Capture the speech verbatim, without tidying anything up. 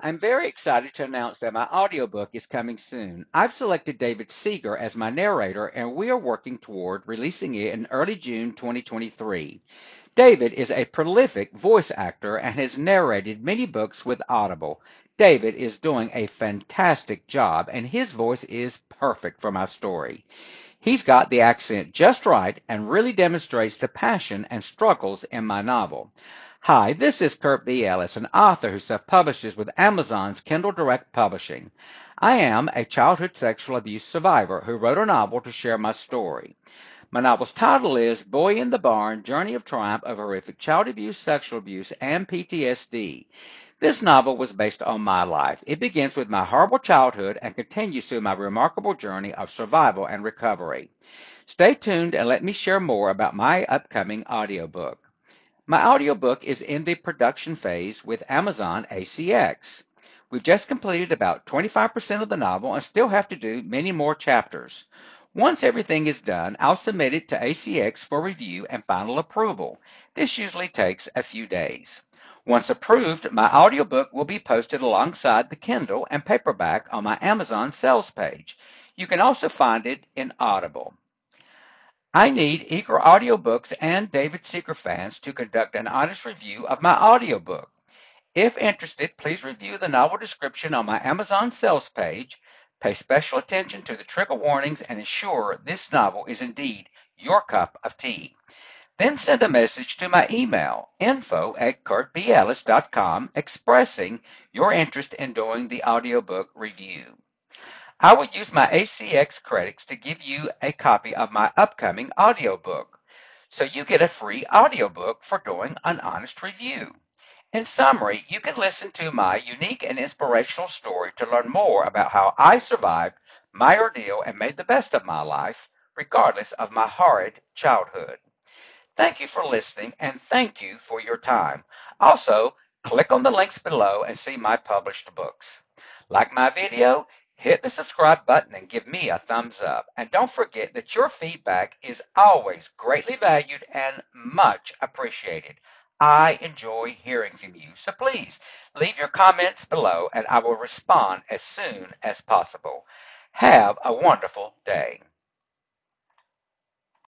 I'm very excited to announce that my audiobook is coming soon. I've selected David Seeger as my narrator, and we are working toward releasing it in early June twenty twenty-three. David is a prolific voice actor and has narrated many books with Audible. David is doing a fantastic job, and his voice is perfect for my story. He's got the accent just right and really demonstrates the passion and struggles in my novel. Hi, this is Kurt B. Ellis, an author who self-publishes with Amazon's Kindle Direct Publishing. I am a childhood sexual abuse survivor who wrote a novel to share my story. My novel's title is Boy in the Barn, Journey of Triumph of Horrific Child Abuse, Sexual Abuse, and P T S D. This novel was based on my life. It begins with my horrible childhood and continues through my remarkable journey of survival and recovery. Stay tuned and let me share more about my upcoming audiobook. My audiobook is in the production phase with Amazon A C X. We've just completed about twenty-five percent of the novel and still have to do many more chapters. Once everything is done, I'll submit it to A C X for review and final approval. This usually takes a few days. Once approved, my audiobook will be posted alongside the Kindle and paperback on my Amazon sales page. You can also find it in Audible. I need eager audiobooks and David Seeger fans to conduct an honest review of my audiobook. If interested, please review the novel description on my Amazon sales page, pay special attention to the trigger warnings, and ensure this novel is indeed your cup of tea. Then send a message to my email, info at kurt b ellis dot com, expressing your interest in doing the audiobook review. I will use my A C X credits to give you a copy of my upcoming audiobook, so you get a free audiobook for doing an honest review. In summary, you can listen to my unique and inspirational story to learn more about how I survived my ordeal and made the best of my life, regardless of my horrid childhood. Thank you for listening, and thank you for your time. Also, click on the links below and see my published books. Like my video, hit the subscribe button and give me a thumbs up. And don't forget that your feedback is always greatly valued and much appreciated. I enjoy hearing from you, so please leave your comments below and I will respond as soon as possible. Have a wonderful day.